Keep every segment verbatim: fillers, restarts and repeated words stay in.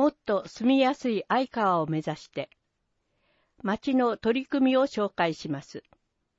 もっと住みやすい相川を目指して、町の取り組みを紹介します。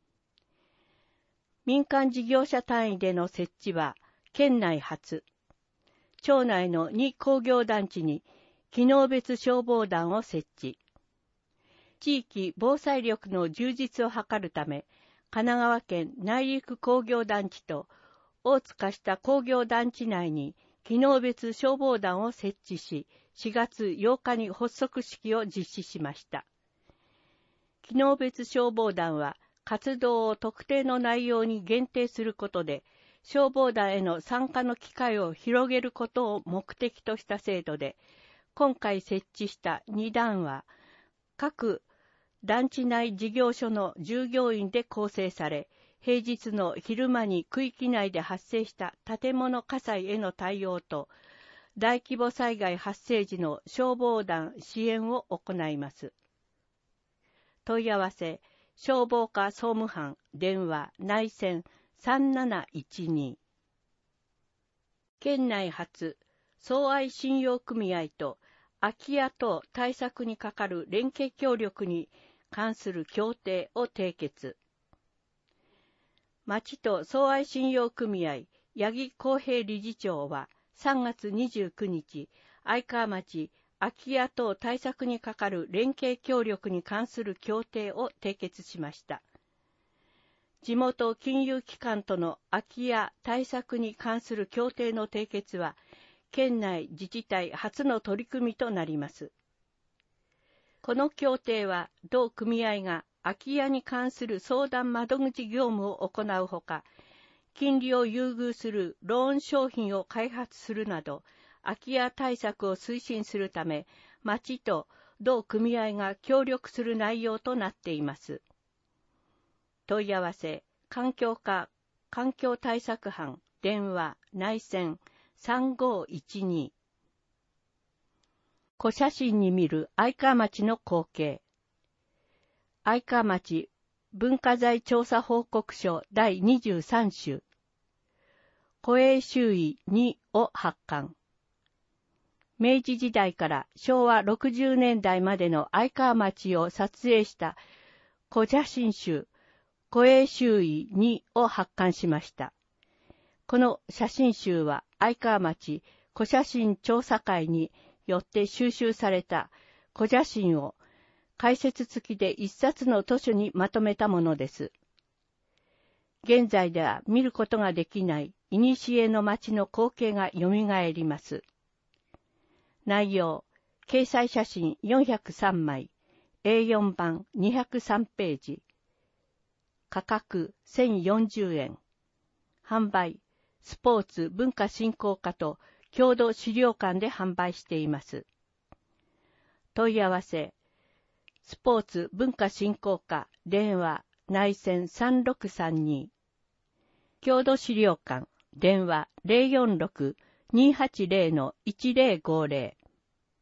民間事業者単位での設置は県内初。町内のに工業団地に機能別消防団を設置。地域防災力の充実を図るため、神奈川県内陸工業団地と大塚下工業団地内に機能別消防団を設置し、しがつようかに発足式を実施しました。機能別消防団は活動を特定の内容に限定することで、消防団への参加の機会を広げることを目的とした制度で、今回設置したに団は、各団地内事業所の従業員で構成され、平日の昼間に区域内で発生した建物火災への対応と、大規模災害発生時の消防団支援を行います。問い合わせ、消防課総務班、電話、内線さんなないちに。県内初、相愛信用組合と空き家等対策に係る連携協力に関する協定を締結。町と相愛信用組合、八木公平理事長はさんがつにじゅうくにち、相川町空き家等対策に係る連携協力に関する協定を締結しました。地元金融機関との空き家対策に関する協定の締結は、県内自治体初の取り組みとなります。この協定は、同組合が空き家に関する相談窓口業務を行うほか、金利を優遇するローン商品を開発するなど、空き家対策を推進するため、町と同組合が協力する内容となっています。問い合わせ、環境課、環境対策班、電話、内線さんごいちに。小写真に見る相川町の光景。相川町文化財調査報告書だいにじゅうさん種。湖営周囲にを発刊。明治時代からしょうわろくじゅうねんだいまでの相川町を撮影した小写真集、湖営周囲にを発刊しました。この写真集は相川町小写真調査会によって収集された小写真を解説付きで一冊の図書にまとめたものです。現在では見ることができない古の町の光景がよみがえります。内容、掲載写真よんひゃくさんまい、エーよん 版にひゃくさんページ。価格せんよんじゅうえん。販売、スポーツ文化振興課と郷土資料館で販売しています。問い合わせ、スポーツ文化振興課、電話、内線さんろくさんに。郷土資料館、電話 ゼロよんろく にはちゼロ いちゼロごゼロ。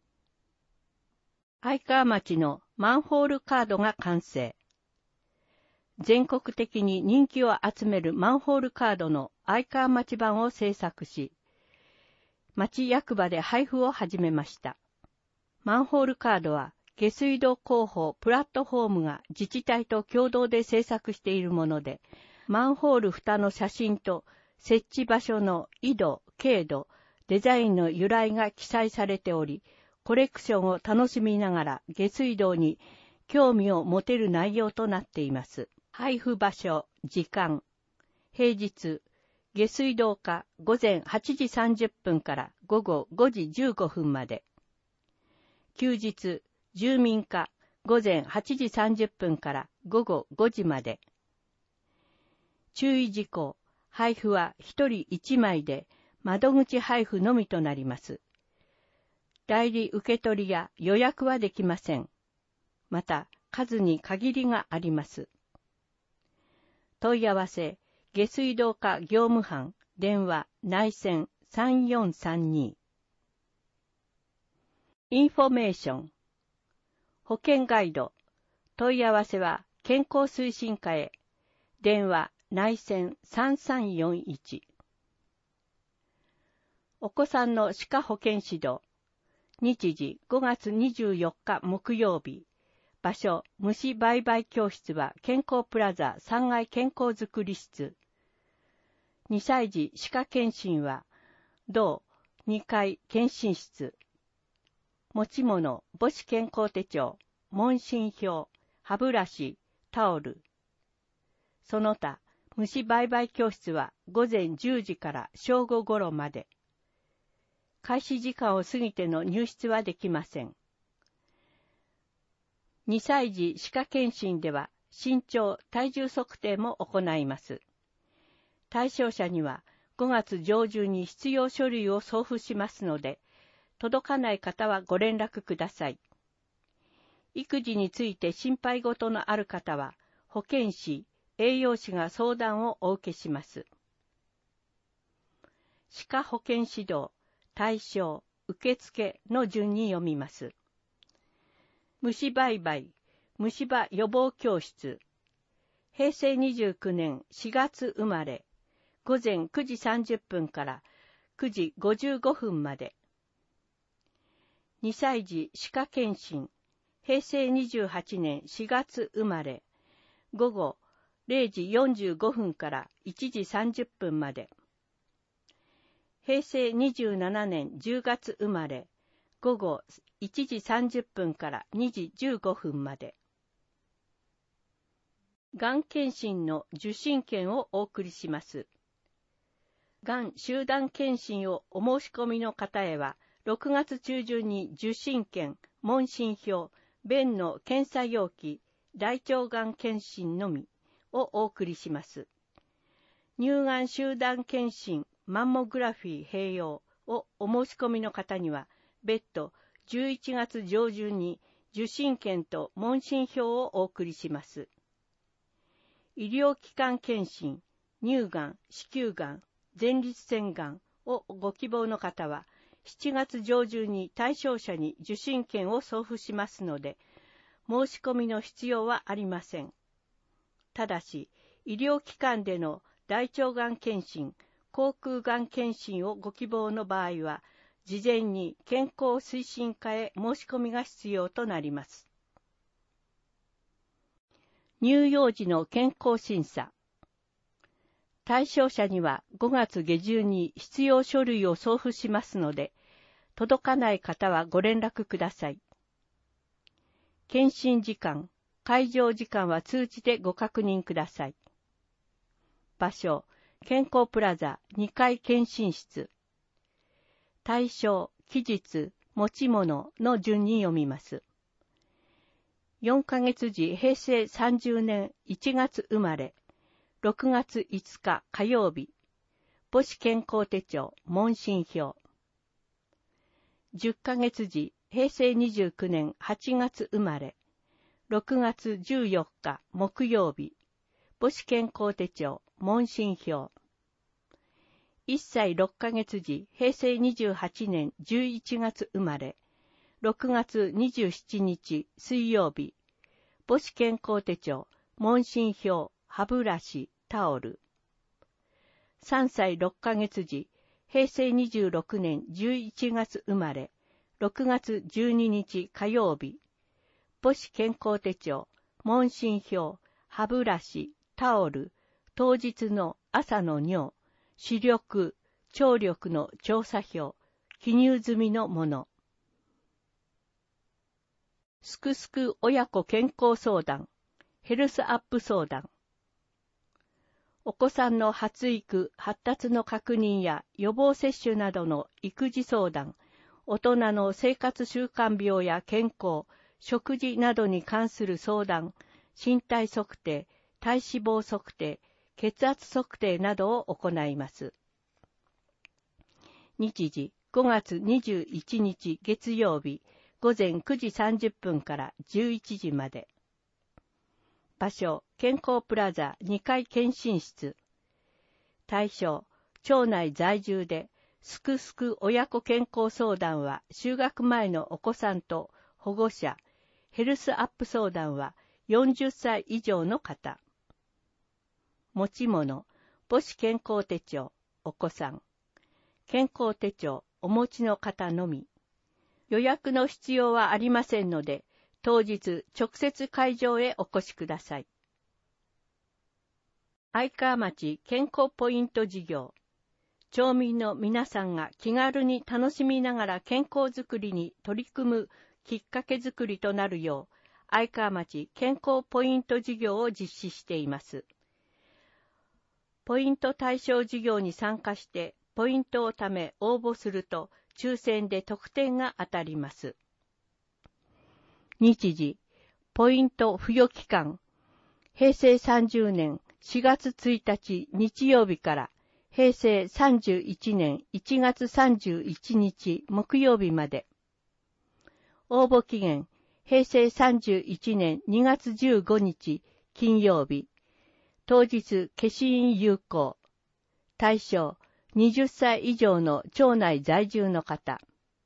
相川町のマンホールカードが完成。全国的に人気を集めるマンホールカードの相川町版を制作し、町役場で配布を始めました。マンホールカードは下水道広報プラットフォームが自治体と共同で制作しているもので、マンホール蓋の写真と設置場所の緯度、経度、デザインの由来が記載されており、コレクションを楽しみながら下水道に興味を持てる内容となっています。配布場所、時間。平日、下水道課ごぜんはちじさんじゅっぷんからごごごじじゅうごふんまで。休日、住民課ごぜんはちじさんじゅっぷんからごごごじまで。注意事項、配布はひとりいちまいで窓口配布のみとなります。代理受け取りや予約はできません。また、数に限りがあります。問い合わせ、下水道課業務班、電話、内線さんよんさんに。インフォメーション。保険ガイド。問い合わせは健康推進課へ。電話、内線さんさんよんいち。お子さんの歯科保健指導。 日時ごがつにじゅうよっか木曜日。場所、虫売買教室は健康プラザさんがい健康づくり室。にさい児歯科検診は同にかい検診室。持ち物、母子健康手帳、問診票、歯ブラシ、タオル。その他、虫売買教室はごぜんじゅうじから正午ごろまで。開始時間を過ぎての入室はできません。にさい児歯科検診では身長・体重測定も行います。対象者にはごがつ上旬に必要書類を送付しますので、届かない方はご連絡ください。育児について心配事のある方は、保健師、栄養士が相談をお受けします。歯科保健指導、対象、受付の順に読みます。虫売買、虫歯予防教室。へいせいにじゅうきゅうねんしがつ生まれ、ごぜんくじさんじゅっぷんからくじごじゅうごふんまで。にさい児歯科検診。へいせいにじゅうはちねんしがつ生まれ、ごごれいじよんじゅうごふんからいちじさんじゅっぷんまで。へいせいにじゅうななねんじゅうがつ生まれ、ごごいちじさんじゅっぷんからにじじゅうごふんまで。がん検診の受診券をお送りします。がん集団検診をお申し込みの方へは、ろくがつ中旬に受診券、問診票、便の検査容器、大腸がん検診のみをお送りします。乳がん集団検診、マンモグラフィー併用をお申し込みの方には、別途じゅういちがつ上旬に受診券と問診票をお送りします。医療機関検診、乳がん、子宮がん、前立腺がんをご希望の方は、しちがつ上旬に対象者に受診券を送付しますので、申し込みの必要はありません。ただし、医療機関での大腸がん検診、口腔がん検診をご希望の場合は、事前に健康推進課へ申し込みが必要となります。乳幼児の健康審査。対象者にはごがつ下旬に必要書類を送付しますので、届かない方はご連絡ください。検診時間、会場時間は通知でご確認ください。場所、健康プラザにかい検診室。対象、期日、持ち物の順に読みます。よんかげつ児へいせいさんじゅうねんいちがつ生まれ、ろくがついつか火曜日、母子健康手帳、問診票。じゅっかげつ児へいせいにじゅうきゅうねんはちがつ生まれ、ろくがつじゅうよっか木曜日、母子健康手帳、問診票。いっさいろっかげつ児へいせいにじゅうはちねんじゅういちがつ生まれ、ろくがつにじゅうしちにち水曜日、母子健康手帳、問診票、歯ブラシ、タオル。さんさいろっかげつ児へいせいにじゅうろくねんじゅういちがつ生まれ、ろくがつじゅうににち火曜日、母子健康手帳、問診票、歯ブラシ、タオル、当日の朝の尿、視力、聴力の調査票、記入済みのもの。すくすく親子健康相談、ヘルスアップ相談。お子さんの発育、発達の確認や予防接種などの育児相談、大人の生活習慣病や健康、食事などに関する相談、身体測定、体脂肪測定、血圧測定などを行います。日時ごがつにじゅういちにち月曜日、ごぜんくじさんじゅっぷんからじゅういちじまで。場所、健康プラザにかい検診室。対象、町内在住で、すくすく親子健康相談は就学前のお子さんと保護者、ヘルスアップ相談はよんじゅっさい以上の方。持ち物、母子健康手帳、お子さん。健康手帳、お持ちの方のみ。 予約の必要はありませんので、当日直接会場へお越しください。愛川町健康ポイント事業。町民の皆さんが気軽に楽しみながら健康づくりに取り組むきっかけづくりとなるよう、愛川町健康ポイント事業を実施しています。ポイント対象事業に参加してポイントを貯め応募すると抽選で特典が当たります。日時、ポイント付与期間、へいせいさんじゅうねんしがつついたち日曜日からへいせいさんじゅういちねんいちがつさんじゅういちにち木曜日まで。応募期限、へいせいさんじゅういちねんにがつじゅうごにち金曜日。当日消印有効。対象、はたち以上の町内在住の方。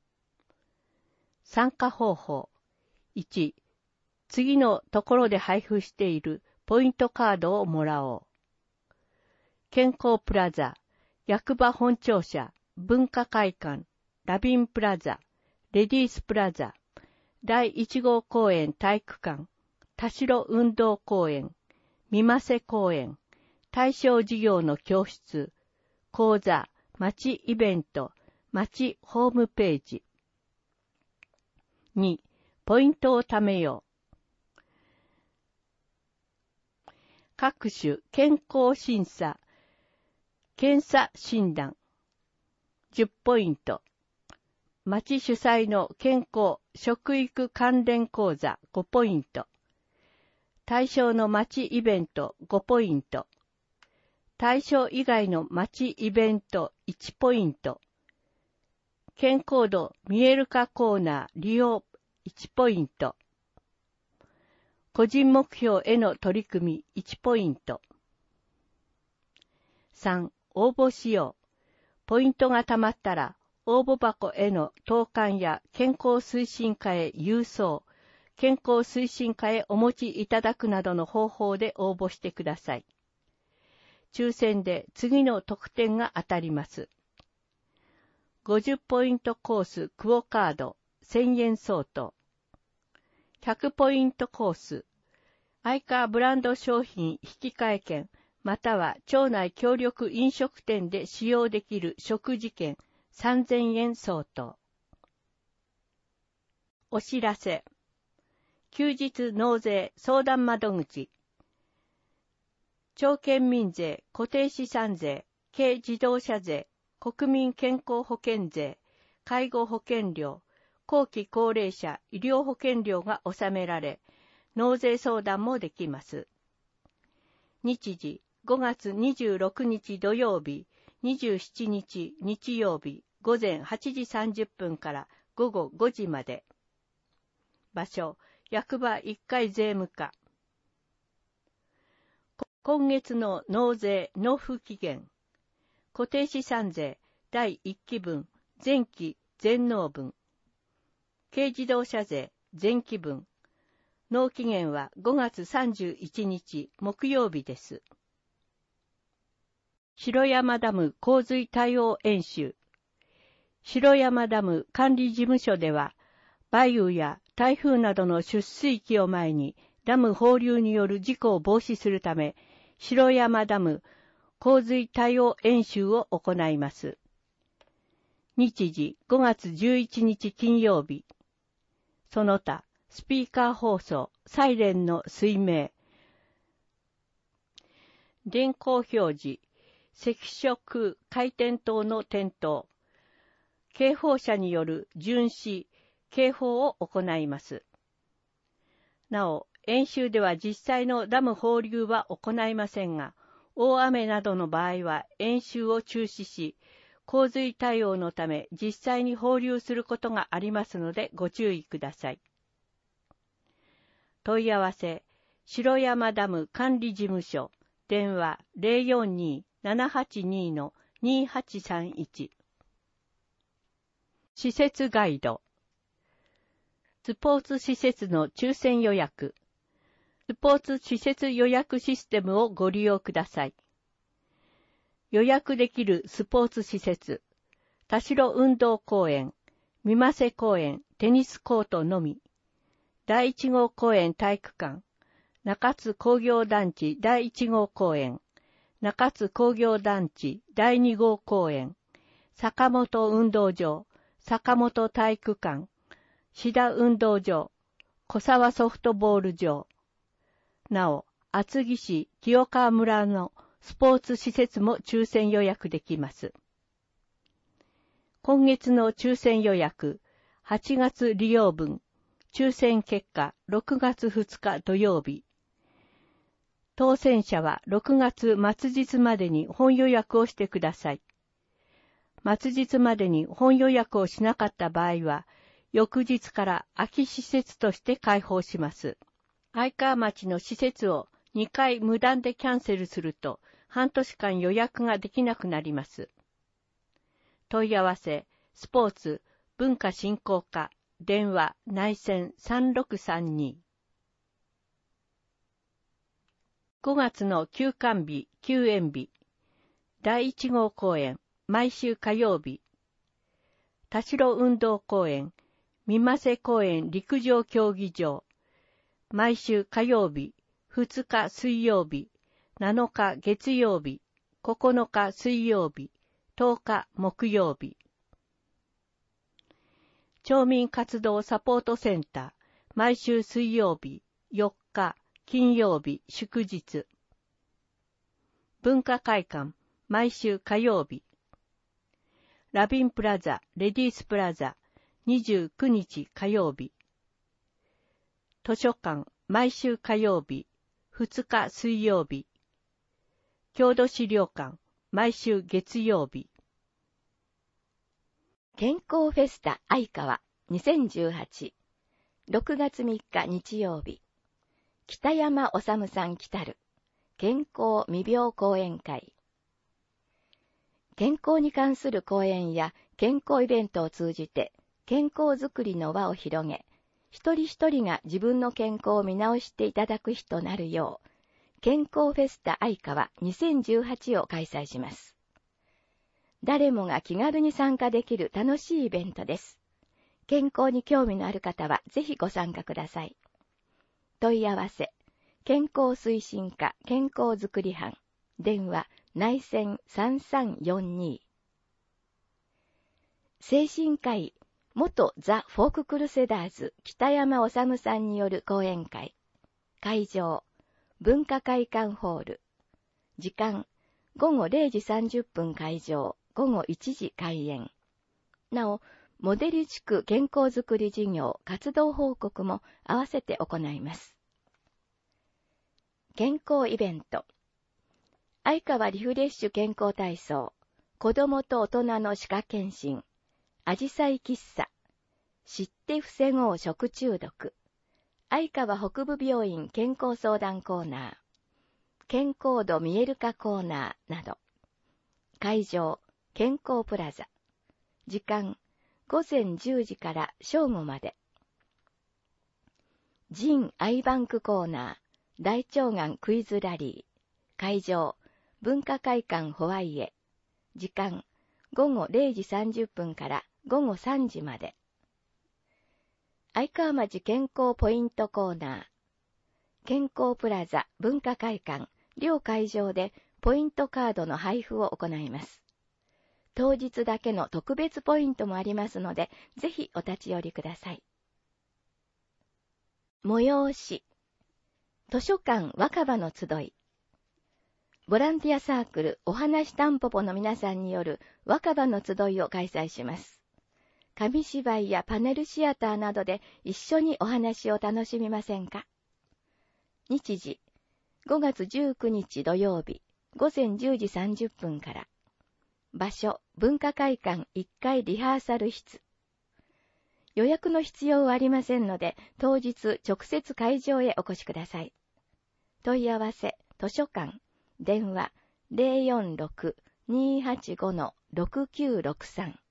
参加方法。いち、次のところで配布しているポイントカードをもらおう。健康プラザ、役場本庁舎、文化会館、ラビンプラザ、レディースプラザ、だいいち号公園体育館、田代運動公園、三馬瀬公園、対象事業の教室、講座、町イベント、町ホームページ。に、ポイントを貯めよう。各種健康審査、検査診断、じゅっポイント。町主催の健康、食育関連講座ごポイント。対象の町イベントごポイント。対象以外の町イベントいちポイント。健康度見える化コーナー利用いちポイント。個人目標への取り組みいちポイント。さん、応募しよう。ポイントがたまったら、応募箱への投函や健康推進課へ郵送、健康推進課へお持ちいただくなどの方法で応募してください。抽選で次の特典が当たります。ごじゅうポイントコースクオカードせんえん相当。ひゃくポイントコース、愛川ブランド商品引換券、または町内協力飲食店で使用できる食事券さんぜんえん相当。お知らせ。休日納税相談窓口。町県民税、固定資産税、軽自動車税、国民健康保険税、介護保険料、後期高齢者医療保険料が納められ、納税相談もできます。日時、ごがつにじゅうろくにち土曜日、にじゅうしちにち日曜日、ごぜんはちじさんじゅっぷんからごごごじまで。場所、役場いっかい税務課。今月の納税納付期限。固定資産税だいいっきぶん、前期全納分。軽自動車税前期分。納期限はごがつさんじゅういちにち木曜日です。城山ダム洪水対応演習。城山ダム管理事務所では、梅雨や台風などの出水期を前にダム放流による事故を防止するため、城山ダム洪水対応演習を行います。日時ごがつじゅういちにち金曜日。その他、スピーカー放送、サイレンの水明。電光表示、赤色回転灯の点灯。警報車による巡視、警報を行います。なお、演習では実際のダム放流は行いませんが、大雨などの場合は演習を中止し、洪水対応のため実際に放流することがありますのでご注意ください。問い合わせ、城山ダム管理事務所、電話 ゼロよんにー ななはちにー にーはちさんいち。施設ガイド。スポーツ施設の抽選予約。スポーツ施設予約システムをご利用ください。予約できるスポーツ施設。田代運動公園、 三馬瀬公園テニスコートのみ、第一号公園体育館、中津工業団地第一号公園、中津工業団地第二号公園、坂本運動場、坂本体育館、志田運動場、小沢ソフトボール場。なお、厚木市清川村のスポーツ施設も抽選予約できます。今月の抽選予約、はちがつ利用分、抽選結果ろくがつふつか土曜日。当選者はろくがつ末日までに本予約をしてください。末日までに本予約をしなかった場合は、翌日から空き施設として開放します。愛川町の施設をにかい無断でキャンセルすると、半年間予約ができなくなります。問い合わせ、スポーツ、文化振興課、電話、内線さんろくさんに。ごがつの休館日、休園日。だいいち号公演、毎週火曜日。田代運動公園、三馬瀬公園陸上競技場。毎週火曜日、ふつか水曜日、なのか月曜日、ここのか水曜日、とおか木曜日。町民活動サポートセンター、毎週水曜日、よっか、金曜日、祝日。文化会館、毎週火曜日。ラビンプラザ、レディースプラザ、にじゅうくにち火曜日。図書館、毎週火曜日、ふつか水曜日。郷土資料館、毎週月曜日。 健康フェスタ愛川にせんじゅうはち、ろくがつみっか日曜日。北山治さん来たる健康未病講演会。健康に関する講演や健康イベントを通じて健康づくりの輪を広げ、一人一人が自分の健康を見直していただく日となるよう、健康フェスタ愛川にせんじゅうはちを開催します。誰もが気軽に参加できる楽しいイベントです。健康に興味のある方はぜひご参加ください。問い合わせ、健康推進課健康づくり班、電話、内線さんさんよんに。精神科医、元ザ・フォーククルセダーズ北山治さんによる講演会。会場、文化会館ホール。時間、ごごれいじさんじゅっぷん開場、ごごいちじ開演。なお、モデル地区健康づくり事業活動報告も合わせて行います。健康イベント。愛川リフレッシュ健康体操、子供と大人の歯科検診、あじさい喫茶、知って防ごう食中毒、愛川北部病院健康相談コーナー、健康度見える化コーナーなど。会場、健康プラザ。時間、ごぜんじゅうじから正午まで。腎アイバンクコーナー、大腸がんクイズラリー。会場、文化会館ホワイエ。時間、ごごれいじさんじゅっぷんからごごさんじまで。愛川町健康ポイントコーナー。健康プラザ文化会館両会場でポイントカードの配布を行います。当日だけの特別ポイントもありますので、ぜひお立ち寄りください。催し。図書館若葉の集い。ボランティアサークルお話たんぽぽの皆さんによる若葉の集いを開催します。紙芝居やパネルシアターなどで一緒にお話を楽しみませんか？日時、ごがつじゅうくにち土曜日、ごぜんじゅうじさんじゅっぷんから。場所、文化会館いっかいリハーサル室。予約の必要はありませんので、当日直接会場へお越しください。問い合わせ、図書館、電話 ゼロよんろく にーはちご ろくきゅうろくさん。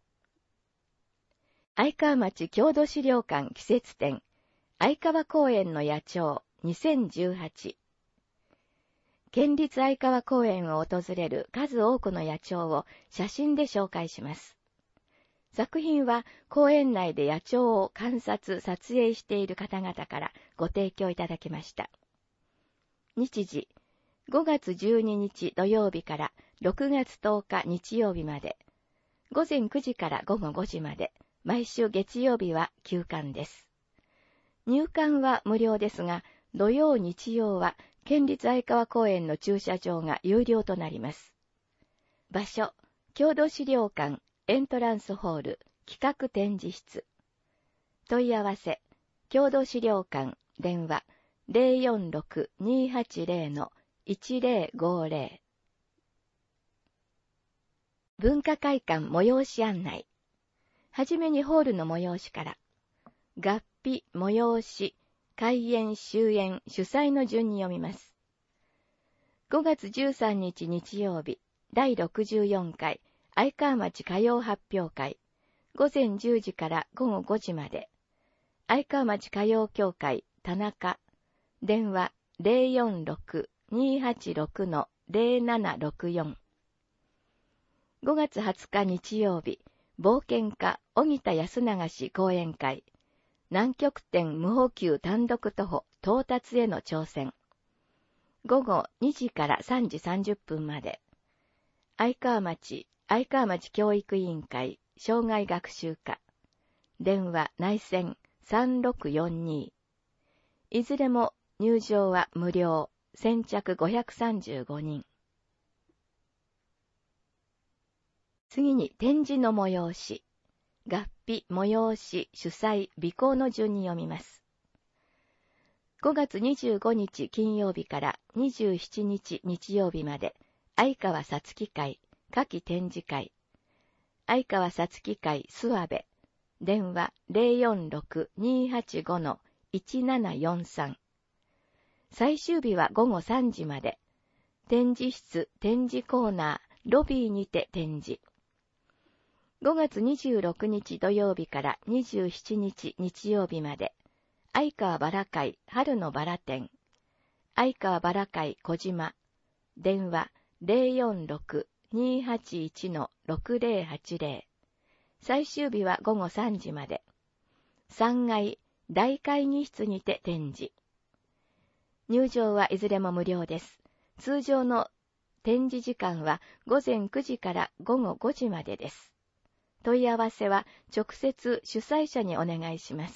愛川町郷土資料館季節展、愛川公園の野鳥にせんじゅうはち。県立愛川公園を訪れる数多くの野鳥を写真で紹介します。 作品は公園内で野鳥を観察・撮影している方々からご提供いただきました。日時、ごがつじゅうににち土曜日からろくがつとおか日曜日まで、ごぜんくじからごごごじまで、毎週月曜日は休館です。入館は無料ですが、土曜日曜は県立愛川公園の駐車場が有料となります。場所、郷土資料館、エントランスホール、企画展示室。問い合わせ、郷土資料館、電話、ゼロよんろく にーはちゼロ のいちゼロごゼロ。文化会館催し案内。はじめにホールの催しから。合否、催し、開演、終演、主催の順に読みます。ごがつじゅうさんにち日曜日、だいろくじゅうよんかい、愛川町歌謡発表会、ごぜんじゅうじからごごごじまで。愛川町歌謡協会、田中、電話ゼロよんろく にーはちろく のゼロななろくよん。ごがつはつか日曜日、冒険家、荻田康永氏講演会、南極点無補給単独徒歩到達への挑戦。ごごにじからさんじさんじゅっぷんまで。愛川町、愛川町教育委員会、障害学習課。電話内線さんろくよんに。いずれも入場は無料、先着ごひゃくさんじゅうごにん。次に展示の催し。合否、催し、主催、備考の順に読みます。ごがつにじゅうごにち金曜日からにじゅうしちにち日曜日まで、愛川さつき会、夏季展示会。愛川さつき会諏訪部。電話ゼロよんろく にーはちご のいちななよんさん。最終日はごごさんじまで。展示室、展示コーナー、ロビーにて展示。ごがつにじゅうろくにち土曜日からにじゅうしちにち日曜日まで、愛川バラ会春のバラ展。愛川バラ会小島。電話ゼロよんろく にーはちいち のろくゼロはちゼロ。最終日はごごさんじまで。さんがい大会議室にて展示。入場はいずれも無料です。通常の展示時間はごぜんくじからごごごじまでです。問い合わせは直接主催者にお願いします。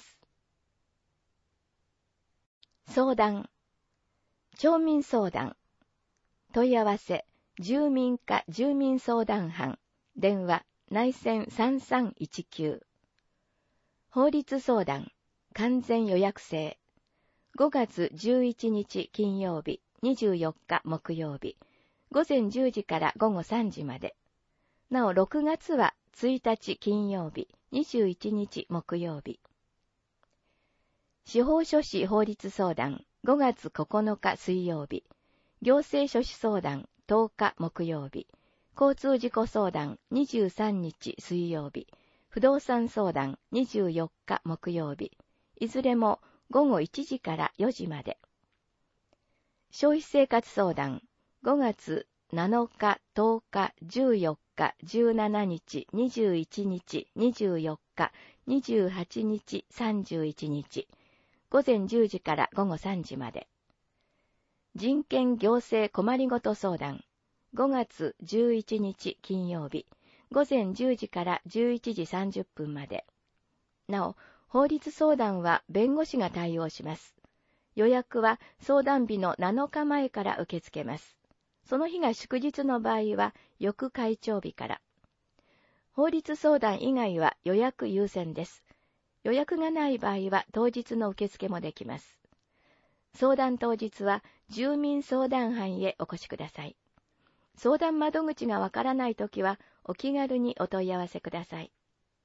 相談。町民相談。問い合わせ、住民課住民相談班。電話、内線さんさんいちきゅう。法律相談。完全予約制。ごがつじゅういちにち金曜日、にじゅうよっか木曜日。ごぜんじゅうじからごごさんじまで。なおろくがつはついたち金曜日、にじゅういちにち木曜日。司法書士法律相談、ごがつここのか水曜日。行政書士相談、とおか木曜日。交通事故相談、にじゅうさんにち水曜日。不動産相談、にじゅうよっか木曜日。いずれもごごいちじからよじまで。消費生活相談、ごがつなのか、とおか、じゅうよっか、じゅうしちにち、にじゅういちにち、にじゅうよっか、にじゅうはちにち、さんじゅういちにち。ごぜんじゅうじからごごさんじまで。人権行政困りごと相談。ごがつじゅういちにち金曜日。ごぜんじゅうじからじゅういちじさんじゅっぷんまで。なお、法律相談は弁護士が対応します。予約は相談日のなのかまえから受け付けます。その日が祝日の場合は、翌開帳日から。法律相談以外は予約優先です。予約がない場合は当日の受付もできます。相談当日は住民相談班へお越しください。相談窓口がわからないときはお気軽にお問い合わせください。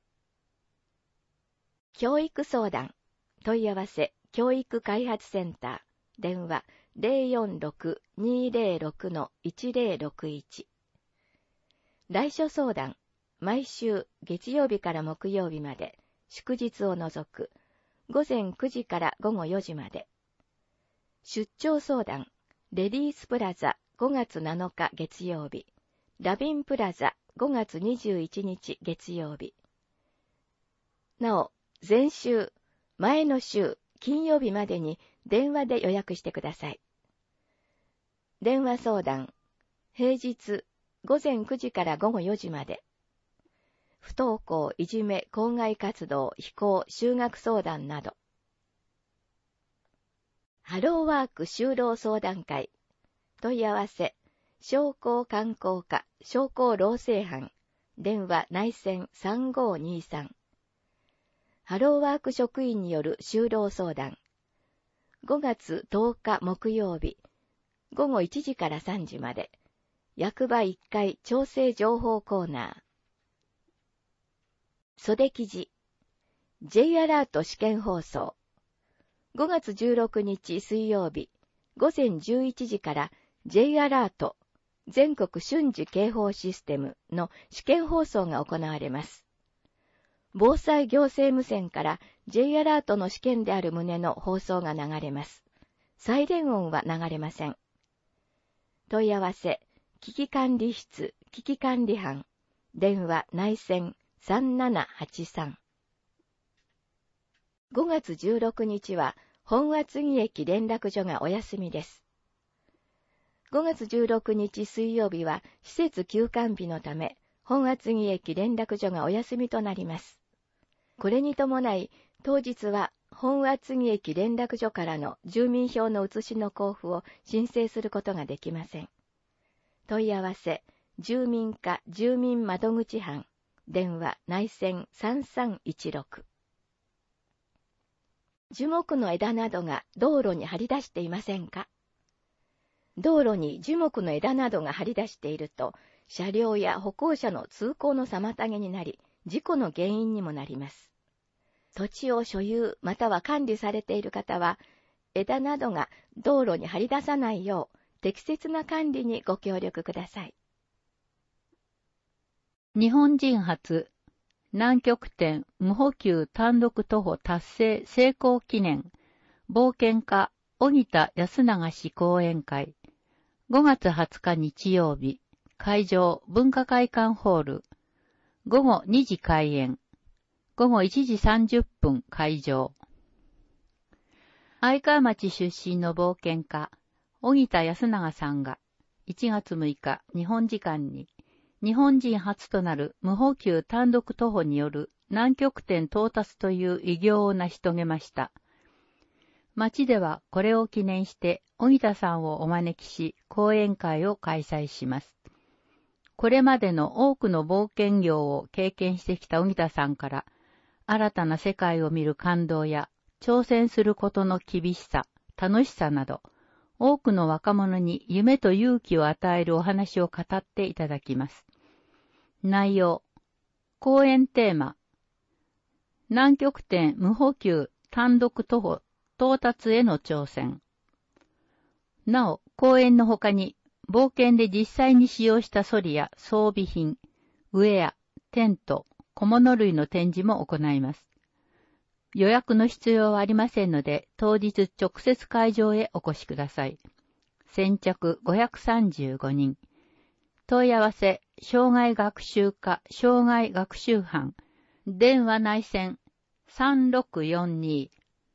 教育相談。問い合わせ、教育開発センター。電話ゼロよんろく にーゼロろく のいちゼロろくいち。来所相談。毎週月曜日から木曜日まで、祝日を除く、ごぜんくじからごごよじまで。出張相談。レディースプラザごがつなのか月曜日。ラビンプラザごがつにじゅういちにち月曜日。 なお、前週、前の週、金曜日までに電話で予約してください。電話相談、平日ごぜんくじからごごよじまで。不登校、いじめ、校外活動、非行、就学相談など。ハローワーク就労相談会。問い合わせ、商工観光課、商工労政班、電話内線さんごーにーさん。ハローワーク職員による就労相談。ごがつとおか木曜日、ごごいちじからさんじまで。役場いっかい調整情報コーナー。袖記事。J アラート試験放送。ごがつじゅうろくにち水曜日、ごぜんじゅういちじから J アラート全国瞬時警報システムの試験放送が行われます。防災行政無線から J アラートの試験である旨の放送が流れます。サイレン音は流れません。問い合わせ、危機管理室、危機管理班、電話内線さんななはちさん。ごがつじゅうろくにちは本厚木駅連絡所がお休みです。ごがつじゅうろくにち水曜日は施設休館日のため、本厚木駅連絡所がお休みとなります。これに伴い、当日は本厚木駅連絡所からの住民票の写しの交付を申請することができません。問い合わせ、住民課住民窓口班、電話内線さんさんいちろく。樹木の枝などが道路に張り出していませんか？道路に樹木の枝などが張り出していると、車両や歩行者の通行の妨げになり、事故の原因にもなります。土地を所有または管理されている方は、枝などが道路に張り出さないよう、適切な管理にご協力ください。 日本人初、南極点無補給単独徒歩達成成功記念冒険家荻田康永氏講演会ごがつはつか日曜日会場文化会館ホールごごにじ開演ごごいちじさんじゅっぷん会場愛川町出身の冒険家荻田康永さんがいちがつむいか日本時間に日本人初となる無補給単独徒歩による南極点到達という偉業を成し遂げました。町ではこれを記念して荻田さんをお招きし講演会を開催します。これまでの多くの冒険業を経験してきた荻田さんから新たな世界を見る感動や挑戦することの厳しさ、楽しさなど多くの若者に夢と勇気を与えるお話を語っていただきます。内容、講演テーマ、南極点無補給単独徒歩到達への挑戦。なお、講演の他に、冒険で実際に使用したソリや装備品、ウェア、テント、小物類の展示も行います。予約の必要はありませんので、当日直接会場へお越しください。先着ごひゃくさんじゅうごにん。問い合わせ、障害学習課、障害学習班、電話内線さんろくよんに。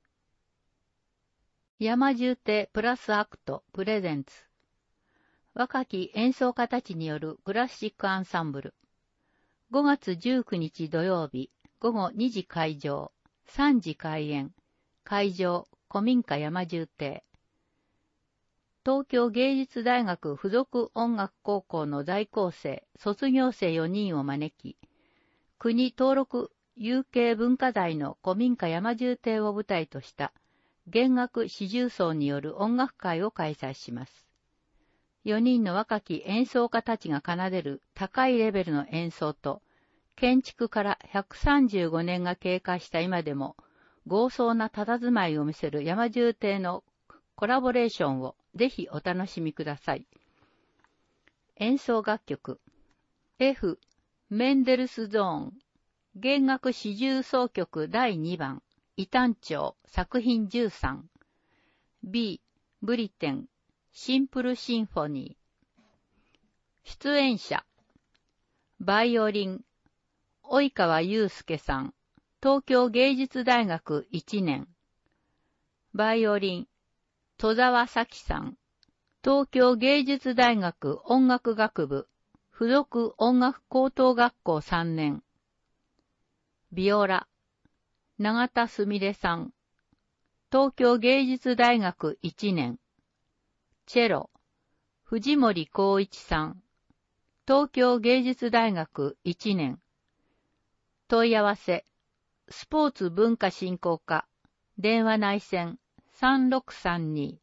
山重亭プラスアクトプレゼンツ。若き演奏家たちによるクラシックアンサンブル。ごがつじゅうくにち土曜日、ごごにじ会場、さんじ開演、会場、古民家山重亭。東京芸術大学附属音楽高校の在校生、卒業生よにんを招き、国登録有形文化財の古民家山重亭を舞台とした弦楽四重奏による音楽会を開催します。よにんの若き演奏家たちが奏でる高いレベルの演奏と、建築からひゃくさんじゅうごねんが経過した今でも、豪壮な佇まいを見せる山重亭のコラボレーションをぜひお楽しみください。演奏楽曲 F メンデルスゾーン弦楽四重奏曲だいにばん異端調作品じゅうさん B ブリテンシンプルシンフォニー。出演者バイオリン及川祐介さん東京芸術大学いちねん。バイオリン、戸沢咲さん。東京芸術大学音楽学部、附属音楽高等学校さんねん。ビオラ、永田すみれさん。東京芸術大学いちねん。チェロ、藤森光一さん。東京芸術大学いちねん。問い合わせ、スポーツ文化振興課、電話内線さんろくさんに。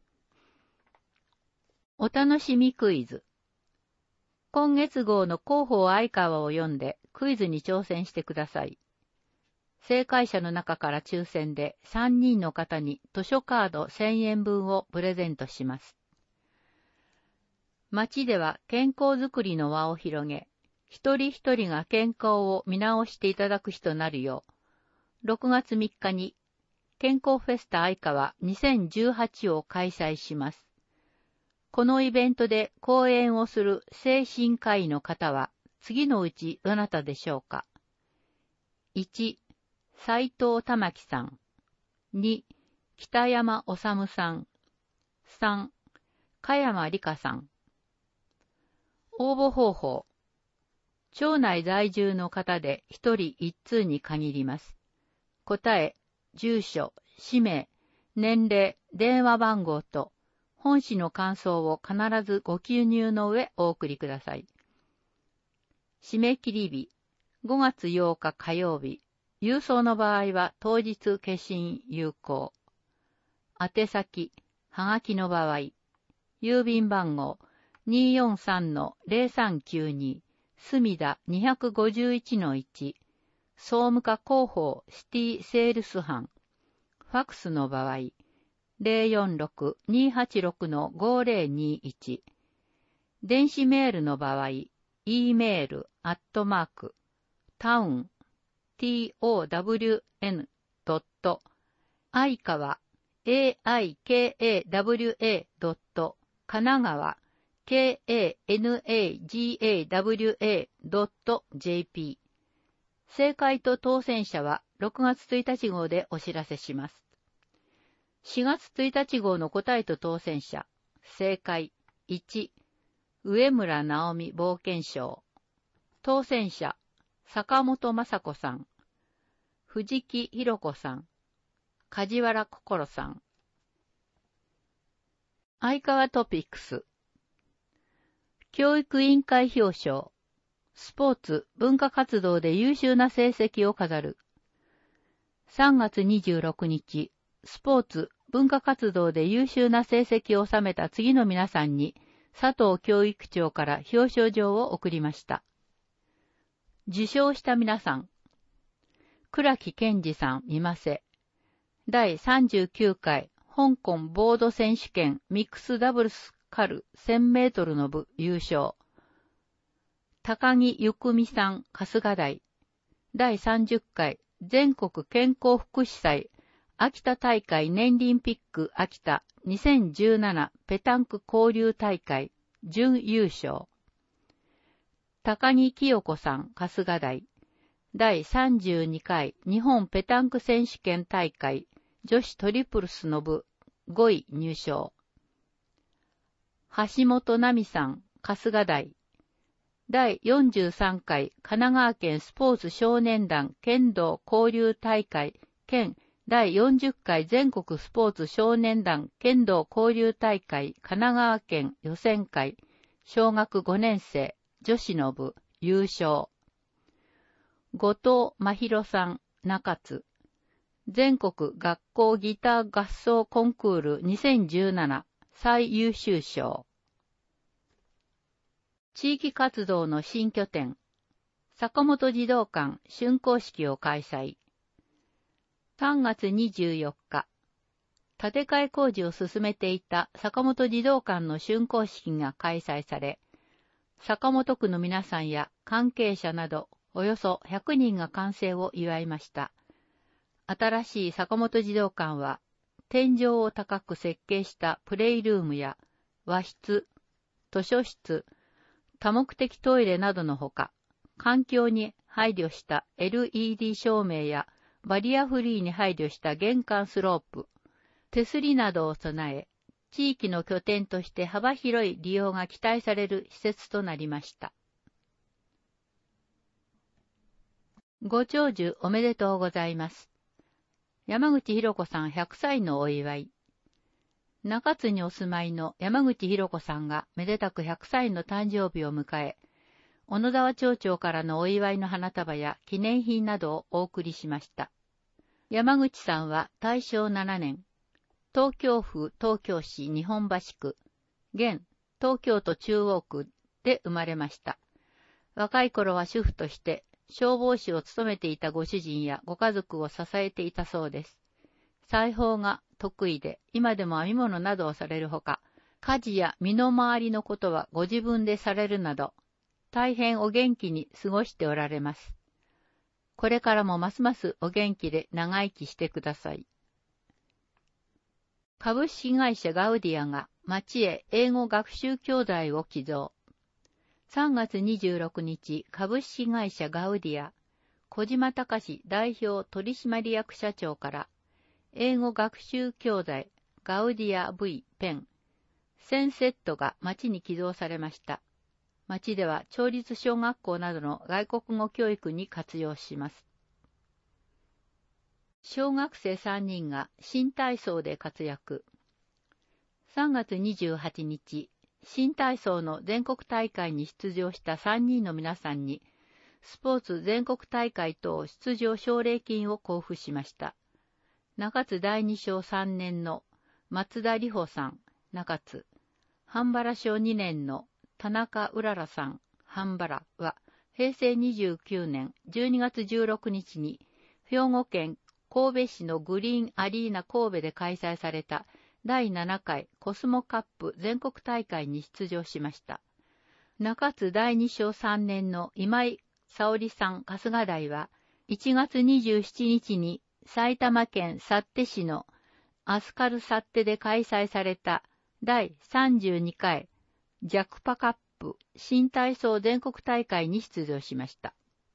お楽しみクイズ。今月号の広報相川を読んでクイズに挑戦してください。正解者の中から抽選でさんにんの方に図書カードせんえんぶんをプレゼントします。町では健康づくりの輪を広げ、一人一人が健康を見直していただく日となるよう、ろくがつみっかに健康フェスタ相川にせんじゅうはちを開催します。このイベントで講演をする精神科医の方は次のうちどなたでしょうか。いち、斉藤玉樹さん。に、北山治さん。さん、加山理香さん。応募方法。町内在住の方でひとりいっ通に限ります。答え、住所、氏名、年齢、電話番号と本誌の感想を必ずご記入の上お送りください。締め切り日、ごがつようか火曜日。郵送の場合は当日消印有効。宛先、はがきの場合、郵便番号 にーよんさんのぜろさんきゅうに 墨田 にひゃくごじゅういちのいち、総務課広報シティセールス班。ファックスの場合、ぜろよんろく にーはちろくのごぜろにいち。電子メールの場合、e メール、アットマーク、タウン、town ドット、相川、aikAWA ドット、神奈川、kanagawa ドット jp。正解と当選者はろくがつついたち号でお知らせします。しがつついたち号の答えと当選者。正解いち、上村直美冒険賞。当選者、坂本雅子さん、藤木弘子さん、梶原心さん。相川トピックス。教育委員会表彰。スポーツ、文化活動で優秀な成績を飾る。さんがつにじゅうろくにち、スポーツ、文化活動で優秀な成績を収めた次の皆さんに、佐藤教育長から表彰状を送りました。受賞した皆さん。倉木健二さん、見ませ。だいさんじゅうきゅうかい香港ボード選手権ミックスダブルスカルせんメートルの部優勝。高木ゆくみさん、春日台。だいさんじゅっかい全国健康福祉祭秋田大会年輪ピック秋田にせんじゅうななペタンク交流大会準優勝。高木清子さん、春日台。だいさんじゅうにかい日本ペタンク選手権大会女子トリプルスの部ごい入賞。橋本奈美さん、春日台。だいよんじゅうさんかい神奈川県スポーツ少年団剣道交流大会兼だいよんじゅっかい全国スポーツ少年団剣道交流大会神奈川県予選会小学ごねんせい女子の部優勝。後藤真弘さん、中津。全国学校ギター合奏コンクールにせんじゅうなな最優秀賞。地域活動の新拠点、坂本児童館竣工式を開催。さんがつにじゅうよっか、建て替え工事を進めていた坂本児童館の竣工式が開催され、坂本区の皆さんや関係者などおよそひゃくにんが完成を祝いました。新しい坂本児童館は、天井を高く設計したプレイルームや和室、図書室、多目的トイレなどのほか、環境に配慮した エルイーディー 照明やバリアフリーに配慮した玄関スロープ、手すりなどを備え、地域の拠点として幅広い利用が期待される施設となりました。ご長寿おめでとうございます。山口博子さんひゃくさいのお祝い。中津にお住まいの山口博子さんがめでたくひゃくさいの誕生日を迎え、小野沢町長からのお祝いの花束や記念品などをお送りしました。山口さんは大正ななねん、東京府東京市日本橋区、現東京都中央区で生まれました。若い頃は主婦として消防士を務めていたご主人やご家族を支えていたそうです。裁縫が得意で、今でも編み物などをされるほか、家事や身の回りのことはご自分でされるなど、大変お元気に過ごしておられます。これからもますますお元気で長生きしてください。株式会社ガウディアが町へ英語学習教材を寄贈。さんがつにじゅうろくにち、株式会社ガウディア、小島隆代表取締役社長から、英語学習教材ガウディア V ペン、せんセットが町に寄贈されました。町では町立小学校などの外国語教育に活用します。小学生さんにんが新体操で活躍。さんがつにじゅうはちにち、新体操の全国大会に出場したさんにんの皆さんに、スポーツ全国大会等出場奨励金を交付しました。中津だいに小さんねんの松田里穂さん、中津、半原小にねんの田中うららさん、半原は、へいせいにじゅうきゅうねんじゅうにがつじゅうろくにちに、兵庫県神戸市のグリーンアリーナ神戸で開催されただいななかいコスモカップ全国大会に出場しました。中津だいに小さんねんの今井沙織さん春日台は、いちがつにじゅうしちにちに埼玉県幸手市のアスカル幸手で開催されただいさんじゅうにかいジャクパカップ新体操全国大会に出場しました。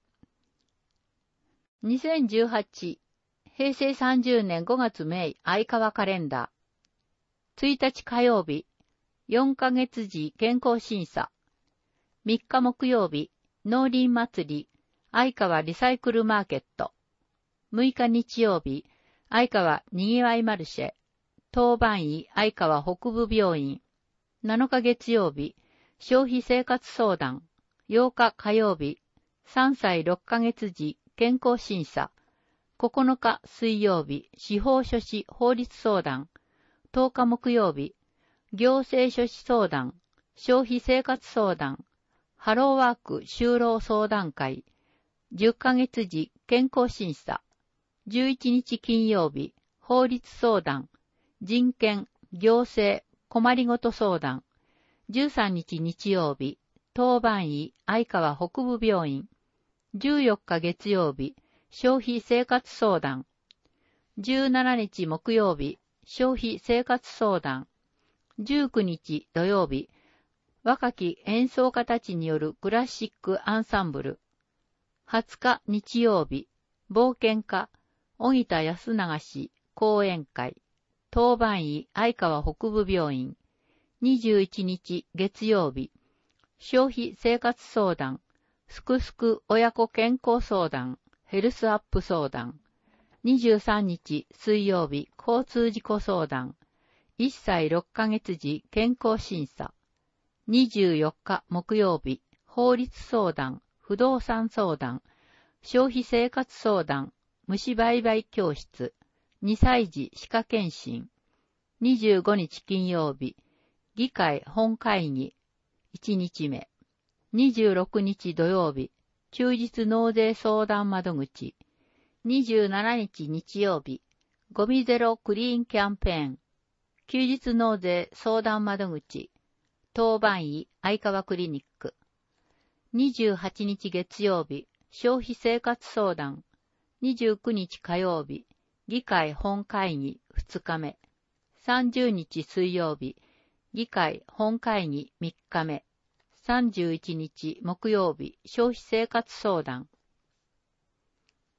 にせんじゅうはち、へいせいさんじゅうねんごがつめい相川カレンダー。ついたち火曜日、よんかげつ時健康審査。みっか木曜日、農林祭り、相川リサイクルマーケット。むいか日曜日、相川にぎわいマルシェ。当番医相川北部病院。なのか月曜日、消費生活相談。ようか火曜日、さんさいろっかげつ時健康審査。ここのか水曜日、司法書士法律相談。とおか木曜日、行政書士相談、消費生活相談、ハローワーク就労相談会、じゅっかげつ時健康審査、じゅういちにち金曜日、法律相談、人権、行政、困りごと相談、じゅうさんにち日曜日、当番医相川北部病院、じゅうよっか月曜日、消費生活相談、じゅうしちにち木曜日、消費生活相談、じゅうくにち土曜日、若き演奏家たちによるクラシックアンサンブル、はつか日曜日、冒険家、荻田康永氏講演会、当番医相川北部病院、にじゅういちにち月曜日、消費生活相談、すくすく親子健康相談、ヘルスアップ相談、にじゅうさんにち水曜日交通事故相談、いっさいろっかげつ時健康審査、にじゅうよっか木曜日法律相談、不動産相談、消費生活相談、虫売買教室、にさい児歯科検診、にじゅうごにち金曜日議会本会議いちにちめ、にじゅうろくにち土曜日休日納税相談窓口、にじゅうしちにち日曜日、ゴミゼロクリーンキャンペーン、休日納税相談窓口、当番医相川クリニック、にじゅうはちにち月曜日、消費生活相談、にじゅうくにち火曜日、議会本会議ふつかめ、さんじゅうにち水曜日、議会本会議みっかめ、さんじゅういちにち木曜日、消費生活相談、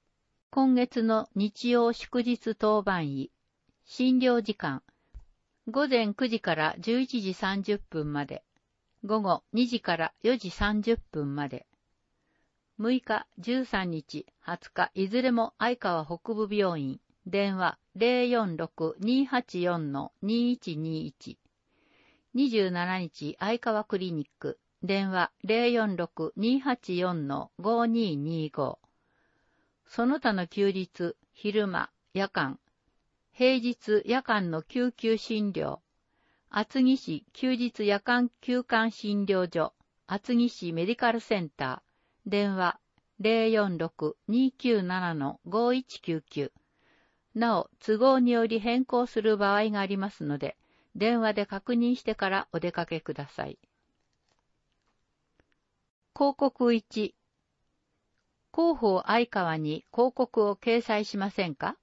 今月の日曜祝日当番医、診療時間、午前くじからじゅういちじさんじゅっぷんまで、午後にじからよじさんじゅっぷんまで。むいか、じゅうさんにち、はつか、いずれも相川北部病院、電話 ゼロよんろく にーはちよん にーいちにーいち。にじゅうしちにち、相川クリニック、電話 ゼロよんろく にーはちよん ごーにーにーご。その他の休日、昼間、夜間、平日夜間の救急診療、厚木市休日夜間休館診療所、厚木市メディカルセンター、電話 ゼロよんろく にーきゅうなな ごーいちきゅうきゅう。なお、都合により変更する場合がありますので、電話で確認してからお出かけください。広告いち、広報相川に広告を掲載しませんか？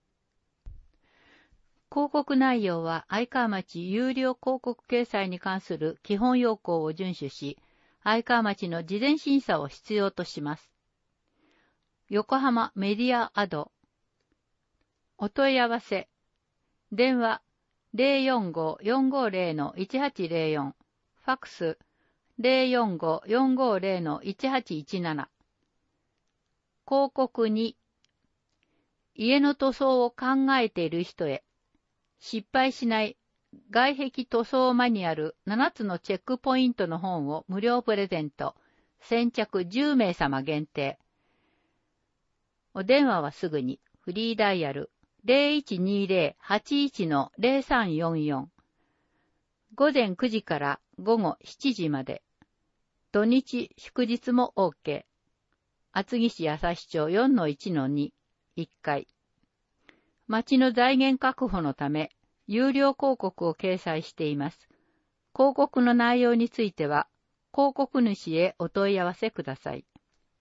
広告内容は相川町有料広告掲載に関する基本要項を遵守し、相川町の事前審査を必要とします。横浜メディアアド。お問い合わせ。電話 ゼロよんご よんごゼロ いちはちゼロよん。ファックス ゼロよんご よんごゼロ いちはちいちなな。広告に、家の塗装を考えている人へ、失敗しない外壁塗装マニュアルななつのチェックポイントの本を無料プレゼント。先着じゅうめいさま限定。お電話はすぐにフリーダイヤル ゼロいちにゼロ はちいち ゼロさんよんよん。午前くじから午後しちじまで。土日祝日も OK。厚木市朝日町 よんのいちのに、いっかい。町の財源確保のため、有料広告を掲載しています。広告の内容については、広告主へお問い合わせください。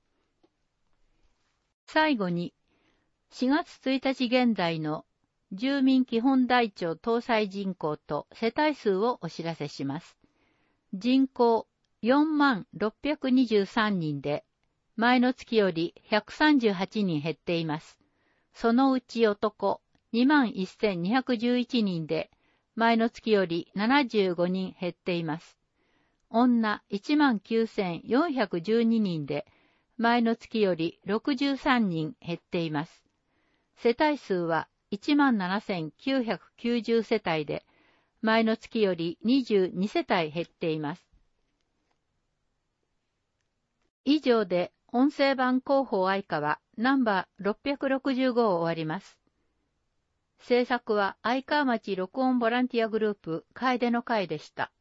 最後に、しがつついたち現在の住民基本台帳搭載人口と世帯数をお知らせします。人口よんまんろっぴゃくにじゅうさんにんで、前の月よりひゃくさんじゅうはちにん減っています。そのうち男にまんせんにひゃくじゅういちにんで、前の月よりななじゅうごにん減っています。女いちまんきゅうせんよんひゃくじゅうににんで、前の月よりろくじゅうさんにん減っています。世帯数はいちまんななせんきゅうひゃくきゅうじゅう世帯で、前の月よりにじゅうに世帯減っています。以上で音声版広報相川ナンバーろっぴゃくろくじゅうごを終わります。制作は相川町録音ボランティアグループ楓の会でした。